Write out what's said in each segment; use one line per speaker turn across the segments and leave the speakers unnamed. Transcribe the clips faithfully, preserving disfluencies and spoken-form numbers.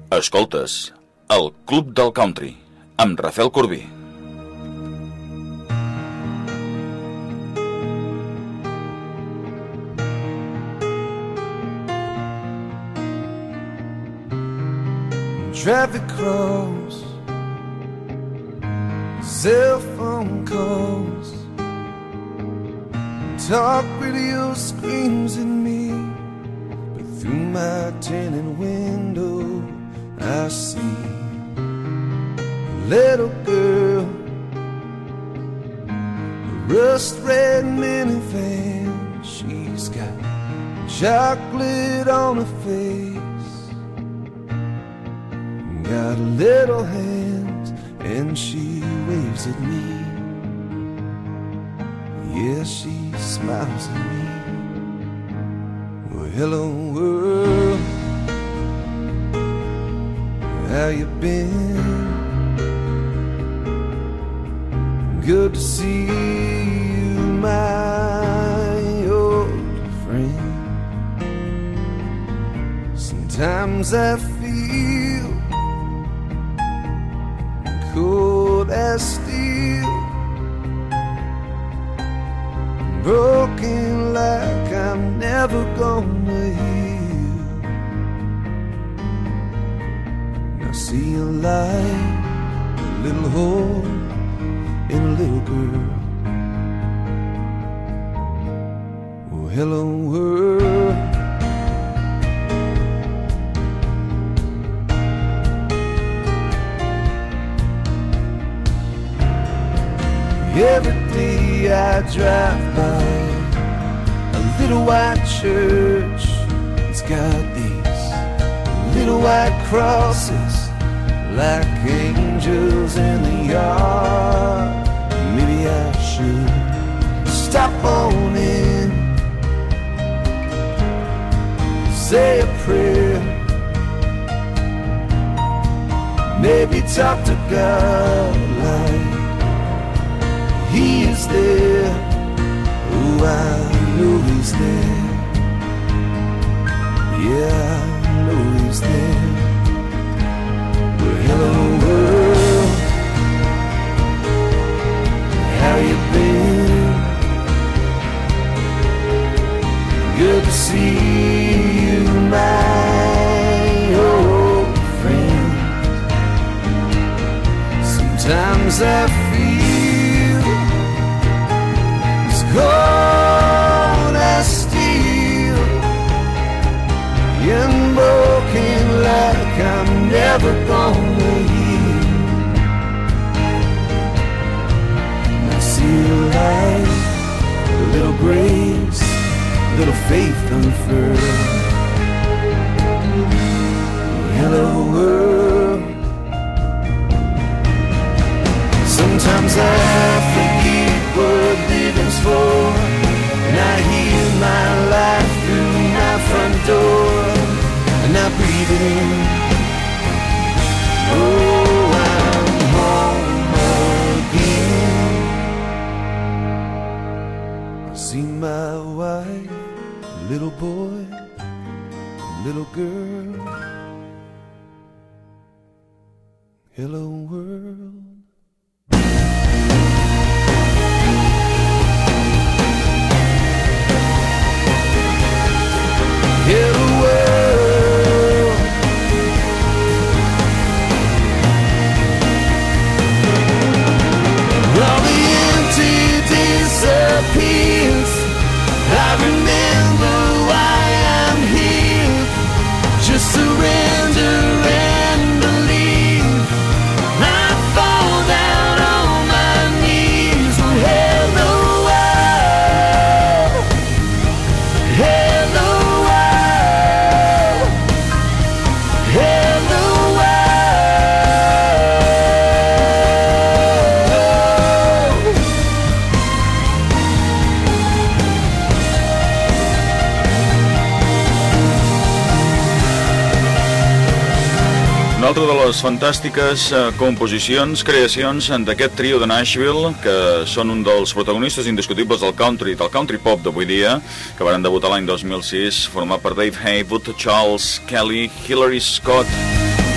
Escoltes, el Club del Country, amb Rafael Corbí.
Traffic cross, cell phone calls, talk radio screams at me, but through my tinted window I see a little girl, a rust red minivan. She's got chocolate on her face, got little hands, and she waves at me. Yeah, she smiles at me. Well, hello world, how you been? Good to see you, my old friend. Sometimes I feel cold as steel, broken like I'm never gonna heal. Now see a light, a little hole in a little girl. Oh, hello world. Every day I drive by a little white church. It's got these little white crosses like angels in the yard. Maybe I should stop on in, say a prayer, maybe talk to God like He is there. Oh, I know He's there. Yeah, I know He's there. Well, hello world, how you been? Good to see you, my old friend. Sometimes I feel cold as steel and broken like I'm never gonna heal. I see a light, a little grace, a little faith unfurled. Hello world. Sometimes I forget what living's for, and I hear my life through my front door, and I breathe it in. Oh, I'm home again. I see my wife, little boy, little girl. Hello world. Hello world. All the empty disappears. I remember why I'm here. Just surrender and believe. I fall down on my knees. Hello world. Hello.
Una altra de les fantàstiques eh, composicions, creacions d'aquest trio de Nashville, que són un dels protagonistes indiscutibles del country, del country pop d'avui dia, que van debutar l'any dos mil sis, format per Dave Haywood, Charles Kelly, Hillary Scott, i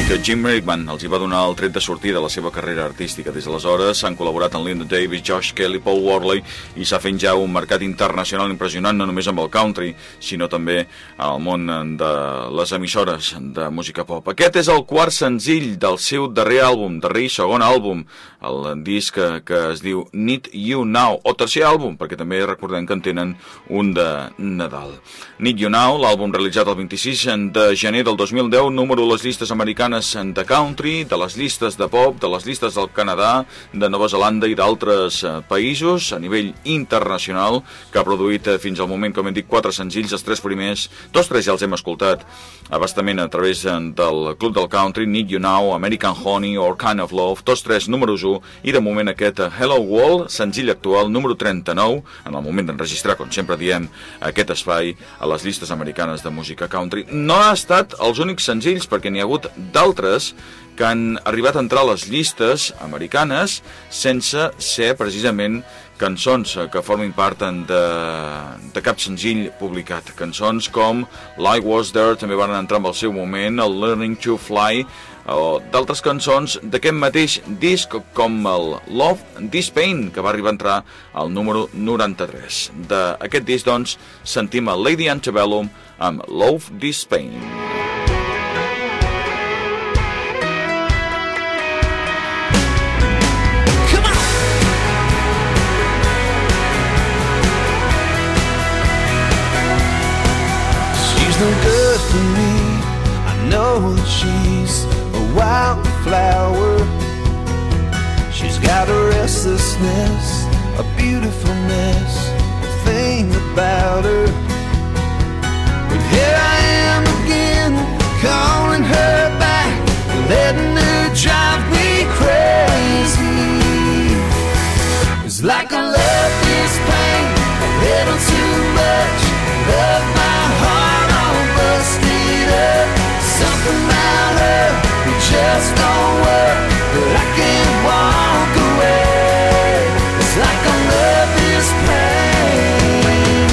que Jim Rickman els hi va donar el tret de sortida a la seva carrera artística. Des d'aleshores s'han col·laborat amb Linda Davis, Josh Kelly, Paul Worley i s'ha fet ja un mercat internacional impressionant, no només amb el country, sinó també al món de les emissores de música pop. Aquest és el quart senzill del seu darrer àlbum, darrer i segon àlbum, el disc que, que es diu Need You Now, o tercer àlbum, perquè també recordem que en tenen un de Nadal. Need You Now, l'àlbum realitzat el vint-i-sis de gener del dos mil deu, número a les llistes americanes de country, de les llistes de pop, de les llistes del Canadà, de Nova Zelanda i d'altres països a nivell internacional, que ha produït fins al moment, com hem dit, quatre senzills, els tres primers, tots tres ja els hem escoltat abastament a través del Club del Country, Need You Now, American Honey or Kind of Love, tots tres números u, i de moment aquest Hello World, senzill actual, número trenta-nou, en el moment d'enregistrar, com sempre diem, aquest espai a les llistes americanes de música country. No ha estat els únics senzills, perquè n'hi ha hagut d'altres que han arribat a entrar a les llistes americanes sense ser precisament cançons que formin part de, de cap senzill publicat. Cançons com Like Was There també van entrar en el seu moment, el Learning to Fly, o d'altres cançons d'aquest mateix disc com el Love This Pain, que va arribar a entrar al número noranta-tres. D'aquest disc, doncs, sentim a Lady Antebellum amb Love This Pain.
No good for me. I know that she's a wildflower. She's got a restlessness, a beautifulness, a thing about her. But here I am again, calling her back, letting her drive me crazy. It's like I love this pain a little too much. Love my heart busted up. Something about her, it just don't work, but I can't walk away. It's like I love this pain.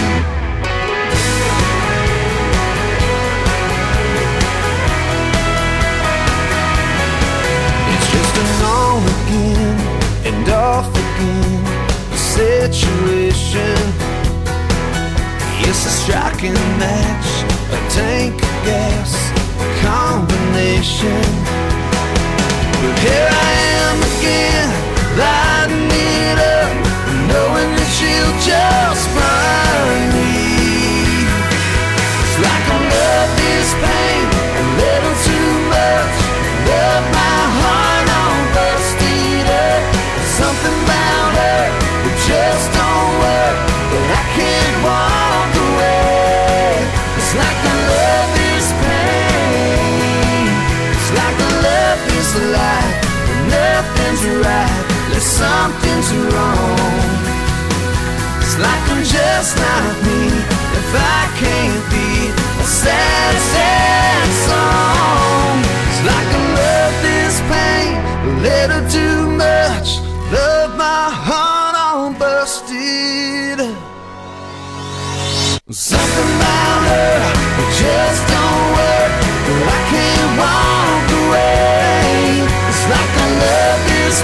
It's just an on again and off again situation. It's a striking match, a tank of gas, a combination. But here I am again, lighting it up, knowing that she'll just find me. It's like I love this pain a little too much. Love my heart all busted up. Something about her that just don't work, but I can't walk away. It's like I love this pain. It's like I love this life. But nothing's right, there's something's wrong. It's like I'm just not me if I can't be a sad, sad song. It's like I love this pain a little too much. Love my heart all busted up. Something about her, it just don't work, but I can't walk away. It's like I love this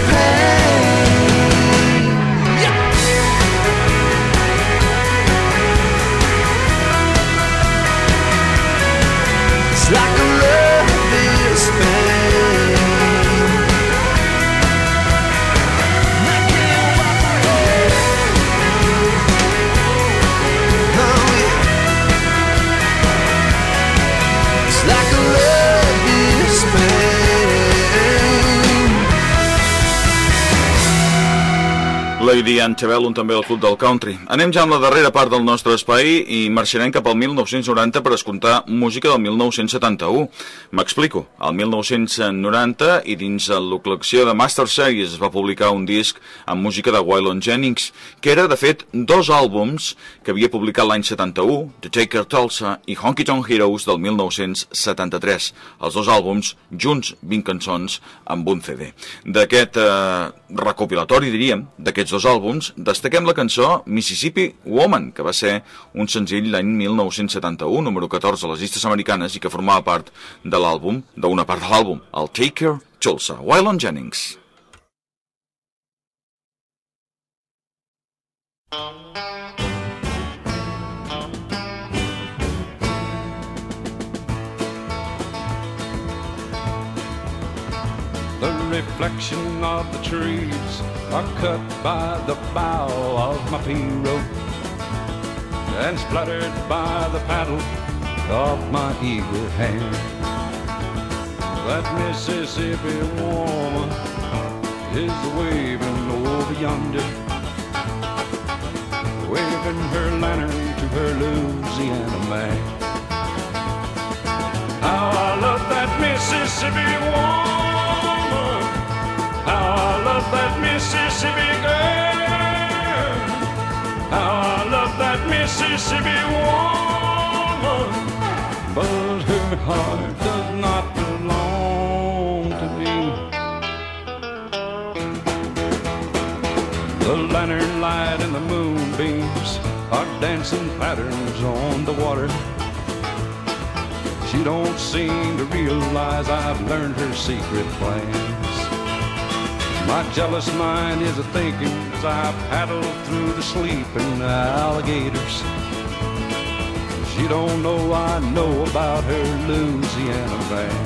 pain. Yeah. It's like I love this pain. I can't walk away. Oh yeah. Like I love this pain.
Lady Antebellum, també al Club del Country. Anem ja amb la darrera part del nostre espai i marxarem cap al mil nou-cents noranta per escoltar música del mil nou-cents setanta-u. M'explico. Al mil nou-cents noranta, i dins la col·lecció de Master Series, es va publicar un disc amb música de Waylon Jennings, que era, de fet, dos àlbums que havia publicat l'any setanta-u, The Taker Tulsa i Honky Tonk Heroes del mil nou-cents setanta-tres. Els dos àlbums, junts, vint cançons, amb un C D. D'aquest eh, recopilatori, diríem, d'aquests dos àlbums, destaquem la cançó Mississippi Woman, que va ser un senzill l'any mil nou-cents setanta-u, número catorze a les llistes americanes, i que formava part de l'àlbum, d'una part de l'àlbum, el Take Care Tulsa, Waylon Jennings.
The reflection of the trees are cut by the bow of my pirogue and splattered by the paddle of my eager hand. That Mississippi woman is waving over yonder, waving her lantern to her Louisiana man. How I love that Mississippi woman, how I love that Mississippi girl, how I love that Mississippi woman, but her heart does not belong to me. The lantern light and the moonbeams are dancing patterns on the water. She don't seem to realize I've learned her secret plans. My jealous mind is a-thinking as I paddle through the sleeping alligators. She don't know I know about her Louisiana man.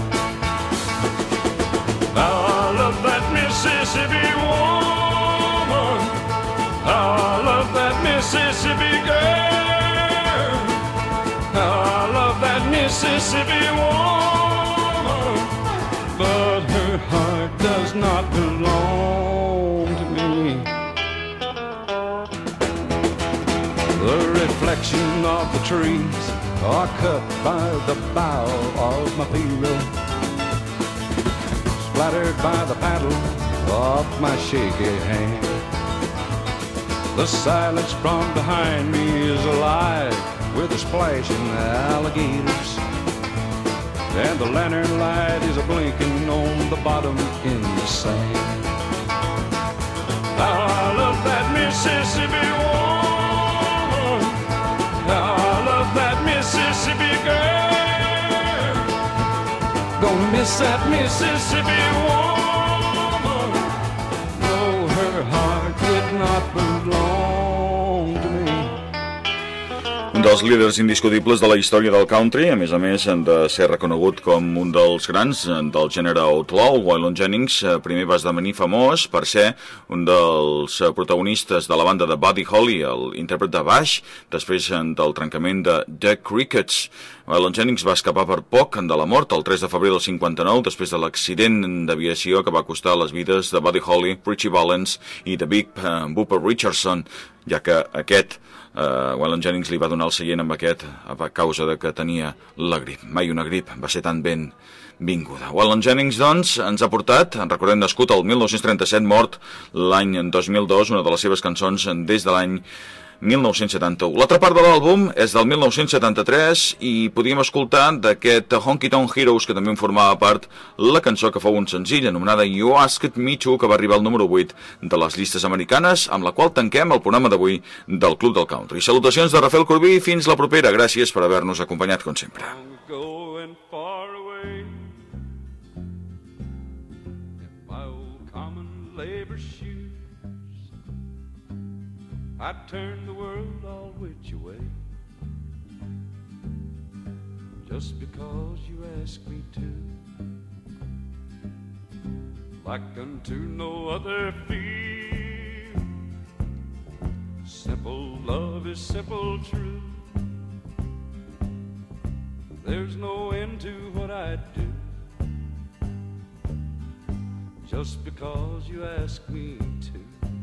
How I love that Mississippi woman, how I love that Mississippi girl, how I love that Mississippi woman, but her heart does not belong to me. The reflection of the trees are cut by the bow of my pirogue, splattered by the paddle of my shaky hand. The silence from behind me is alive with the splashing alligators, and the lantern light is a-blinking on the bottom in the sand. How I love that Mississippi woman, how I love that Mississippi girl, gonna miss that Mississippi woman, no, her heart did not belong to me.
Un dels líders indiscutibles de la història del country, a més a més de ser reconegut com un dels grans del gènere outlaw, Waylon Jennings primer va esdevenir famós per ser un dels protagonistes de la banda de Buddy Holly, l'intèrpret de baix, després del trencament de The Crickets. Waylon Jennings va escapar per poc de la mort el tres de febrer del cinquanta-nou, després de l'accident d'aviació que va costar les vides de Buddy Holly, Richie Valens i de Big Booper Richardson, ja que aquest Uh, Waylon Jennings li va donar el seient amb aquest a causa de que tenia la grip. Mai una grip va ser tan ben vinguda. Waylon Jennings, doncs, ens ha portat, recordem, nascut el mil nou-cents trenta-set, mort l'any dos mil dos, una de les seves cançons des de l'any mil nou-cents setanta-u. L'altra part de l'àlbum és del mil nou-cents setanta-tres i podíem escoltar d'aquest Honky Tonk Heroes, que també en formava part, la cançó que fou un senzill anomenada You Asked Me To, que va arribar al número vuit de les llistes americanes, amb la qual tanquem el programa d'avui del Club del Country. Salutacions de Rafael Corbí, fins la propera. Gràcies per haver-nos acompanyat, com sempre.
I'd turn the world all which way, just because you ask me to, like unto no other feel. Simple love is simple true. There's no end to what I do, just because you ask me to.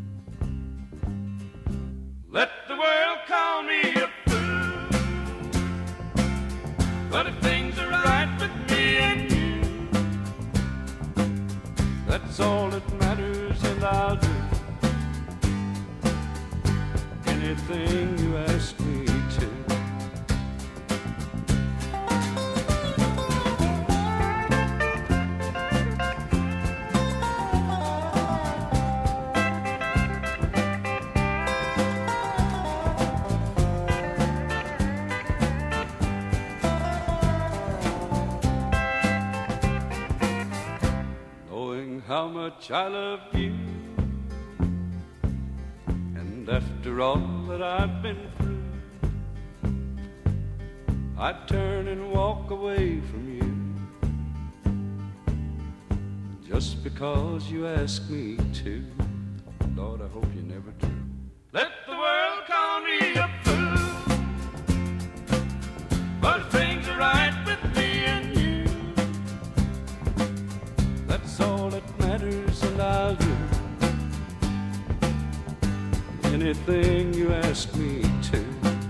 Let the world call me a fool, but if things are right with me and you, that's all that matters, and I'll do anything you ask me to. how much I love you. And after all that I've been through, I'd turn and walk away from you just because you ask me to. Lord, I hope you never do. Let the world call me a fool, but things are right with me and you. That's all that matters, and I'll do anything you ask me to.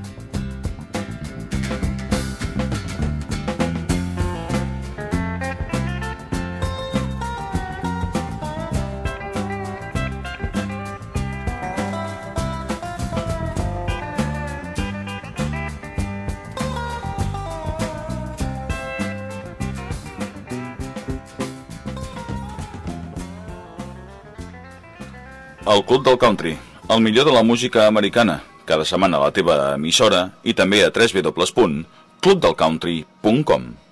El Club del Country, el millor de la música americana, cada setmana a la teva emissora i també a w w w punt club del country punt com.